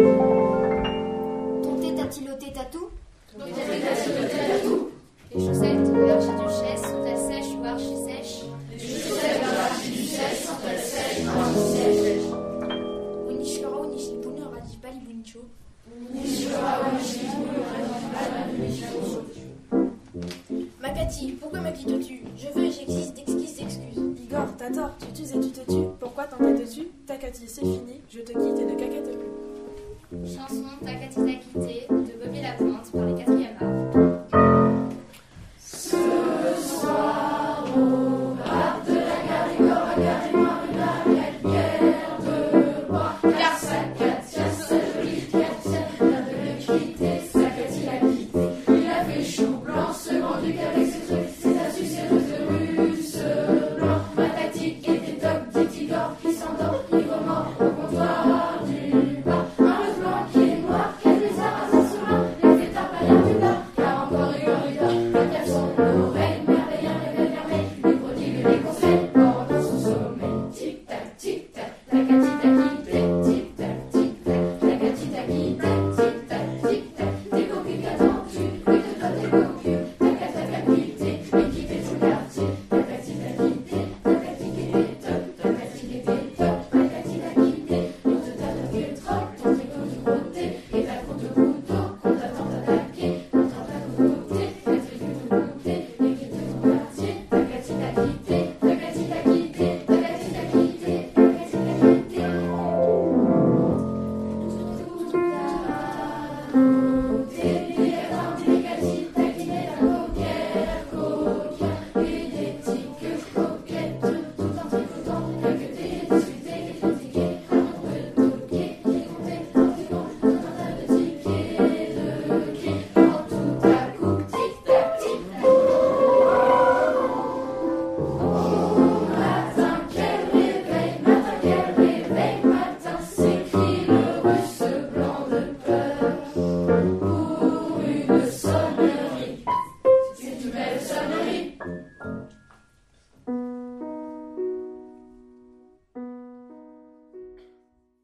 Ton thé t'a-t-il ôté tatou? Ton thé t'a-t-il ôté tatou? Les chaussettes de l'archiduchesse sont-elles sèches ou archi-sèches? Les chaussettes de l'archiduchesse sont-elles sèches ou archi-sèches? Unishura unishibuni orajibali buncho. Unishura unishibuni orajibali buncho. Makati, pourquoi me quittes-tu? Je veux et j'existe d'exquises excuses. Igor, t'as tort, tu tues et tu te tues. Pourquoi t'entêtes-tu? Takati, c'est fini, je te quitte et ne caquette plus. Chanson Takati t'a quitté de Bobby Lapointe par les